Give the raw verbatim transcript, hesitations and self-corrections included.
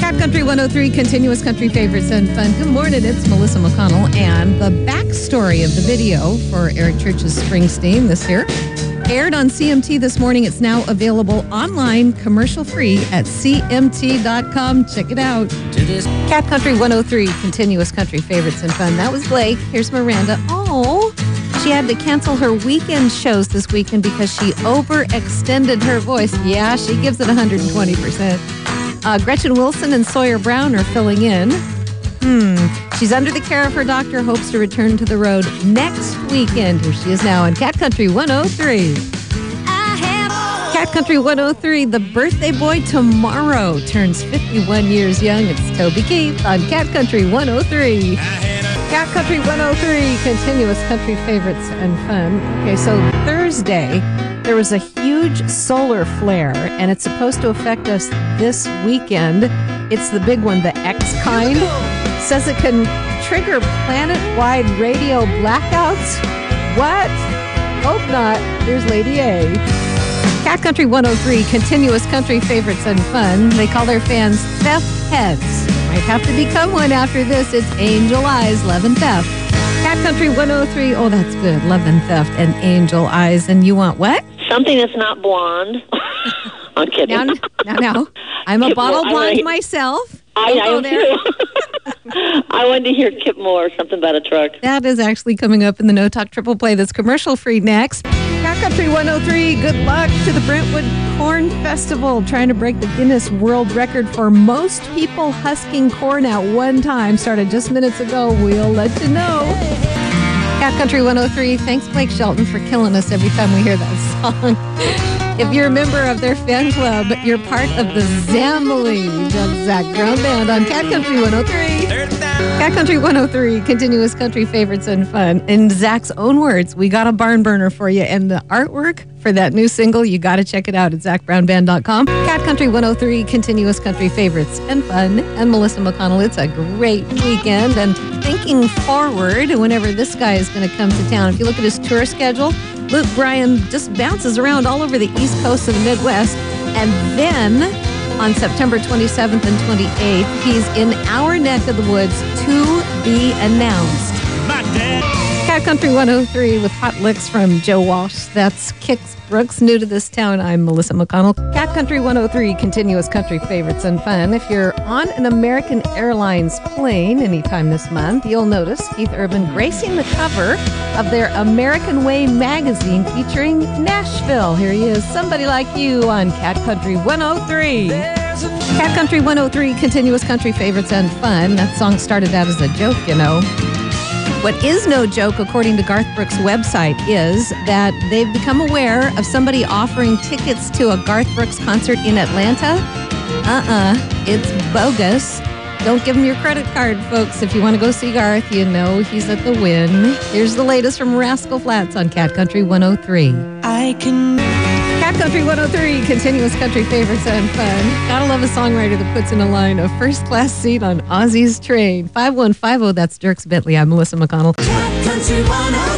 Cat Country one oh three, continuous country favorites and fun. Good morning, it's Melissa McConnell, and the backstory of the video for Eric Church's Springsteen this year aired on C M T this morning. It's now available online, commercial-free at C M T dot com. Check it out. Cat Country one oh three, continuous country favorites and fun. That was Blake. Here's Miranda. Oh, she had to cancel her weekend shows this weekend because she overextended her voice. Yeah, she gives it one hundred twenty percent. Uh, Gretchen Wilson and Sawyer Brown are filling in. Hmm. She's under the care of her doctor, hopes to return to the road next weekend. Here she is now on Cat Country one oh three. Cat Country one oh three, the birthday boy tomorrow turns fifty-one years young. It's Toby Keith on Cat Country one oh three. Cat Country one oh three, continuous country favorites and fun. Okay, so Thursday, there was a huge solar flare, and it's supposed to affect us this weekend. It's the big one, the X kind. Says it can trigger planet-wide radio blackouts. What? Hope not. Here's Lady A. Cat Country one oh three, continuous country favorites and fun. They call their fans theft heads. Might have to become one after this. It's Angel Eyes, Love and Theft. Cat Country one oh three. Oh, that's good. Love and Theft and Angel Eyes. And you want what? Something that's not blonde. I'm kidding. Now, now, now. I'm a Kip bottle Moore, blonde I, myself. I, Don't I go am there. too. I wanted to hear Kip Moore, something about a truck. That is actually coming up in the No Talk Triple Play that's commercial-free next. Cat Country one oh three, good luck to the Brentwood Corn Festival, trying to break the Guinness World Record for most people husking corn at one time. Started just minutes ago. We'll let you know. Cat Country one oh three, thanks Blake Shelton for killing us every time we hear that song. If you're a member of their fan club, you're part of the Zamily. The Zach Brown Band on Cat Country one oh three. Cat Country one oh three, continuous country favorites and fun. In Zach's own words, we got a barn burner for you. And the artwork for that new single, you got to check it out at zach brown band dot com. Cat Country one oh three, continuous country favorites and fun. And Melissa McConnell, it's a great weekend. And thinking forward, whenever this guy is going to come to town, if you look at his tour schedule, Luke Bryan just bounces around all over the East Coast of the Midwest. And then on September twenty-seventh and twenty-eighth, he's in our neck of the woods to be announced. My dad. Cat Country one oh three with hot licks from Joe Walsh. That's Kix Brooks, new to this town. I'm Melissa McConnell. Cat Country one oh three, continuous country favorites and fun. If you're on an American Airlines plane anytime this month, you'll notice Keith Urban gracing the cover of their American Way magazine featuring Nashville. Here he is, Somebody Like You on Cat Country one oh three. Cat Country one oh three, continuous country favorites and fun. That song started out as a joke, you know. What is no joke, according to Garth Brooks' website, is that they've become aware of somebody offering tickets to a Garth Brooks concert in Atlanta. Uh-uh, it's bogus. Don't give him your credit card, folks. If you want to go see Garth, you know he's at the Wynn. Here's the latest from Rascal Flatts on Cat Country one oh three. I can... Cat Country one oh three, continuous country favorites and fun. Gotta love a songwriter that puts in a line, a first-class seat on Ozzy's train. five one five zero, that's Dierks Bentley. I'm Melissa McConnell. Cat Country one oh three.